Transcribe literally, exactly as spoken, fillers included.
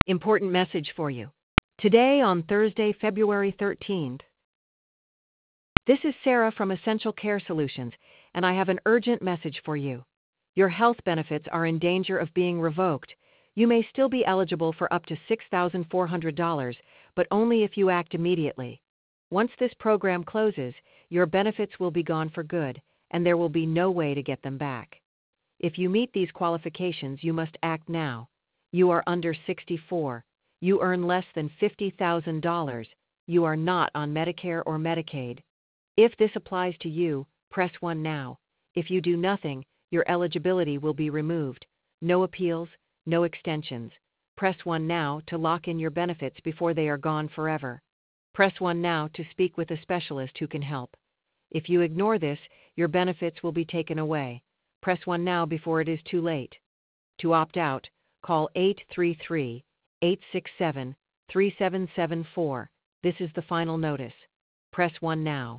Important message for you. Today, on Thursday, February thirteenth, this is Sarah from Essential Care Solutions, and I have an urgent message for you. Your health benefits are in danger of being revoked. You may still be eligible for up to six thousand four hundred dollars, but only if you act immediately. Once this program closes, your benefits will be gone for good, and there will be no way to get them back. If you meet these qualifications, you must act now. You are under sixty-four. You earn less than fifty thousand dollars. You are not on Medicare or Medicaid. If this applies to you, press one now. If you do nothing, your eligibility will be removed. No appeals, no extensions. Press one now to lock in your benefits before they are gone forever. Press one now to speak with a specialist who can help. If you ignore this, your benefits will be taken away. Press one now before it is too late. To opt out, call eight three three, eight six seven, three seven seven four. This is the final notice. Press one now.